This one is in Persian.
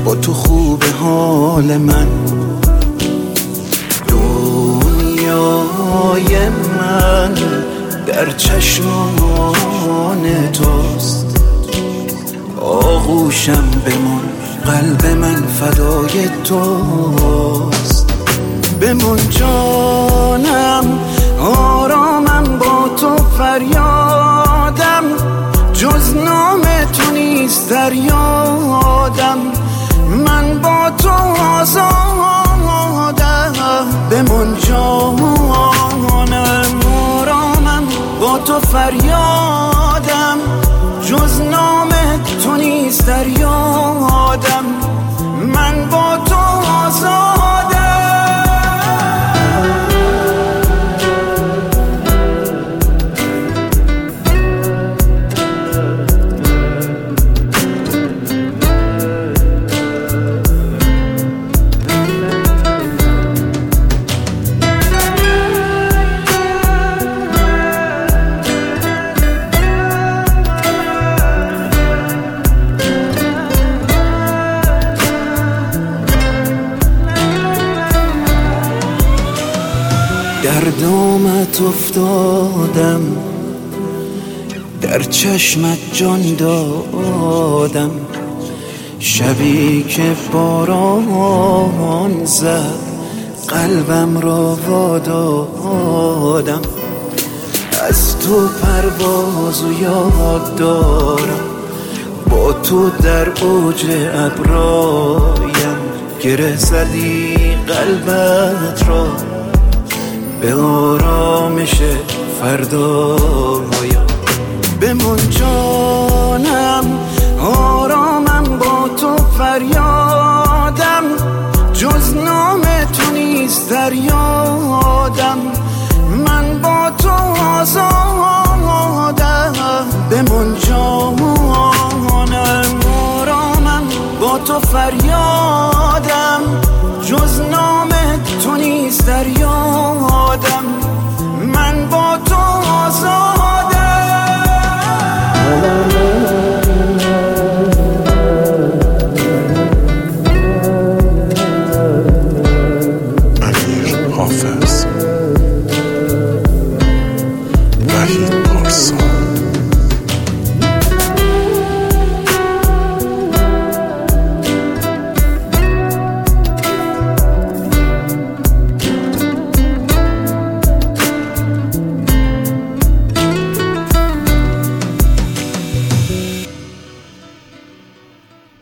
با تو خوب حال من. دنیای من در چشمان توست، آغوشم بمان، قلب من فدای توست. بمان جانم، آرامم با تو، فریادم جز نام تو نیست در یادم. من با تو آزادم، بمان جانم، آرامم با تو، فریادم جز نام تو نیست در یادم. من با تو آزادم. در دامت افتادم، در چشمت جان دادم. شبی که باران زد قلبم را وادادم. از تو پرواز و یاد دارم، با تو در اوج ابرایم. گره زدی قلبت را به آرامش فردایم. بمان جانم، آرامم با تو، فریادم جز نام تو نیست در یادم. من با تو آزادم، بمان جانم، آرامم با تو، فریادم جز نام تو نیست در یادم. من با تو آزادم. امیر حافظ، وحید پارسا.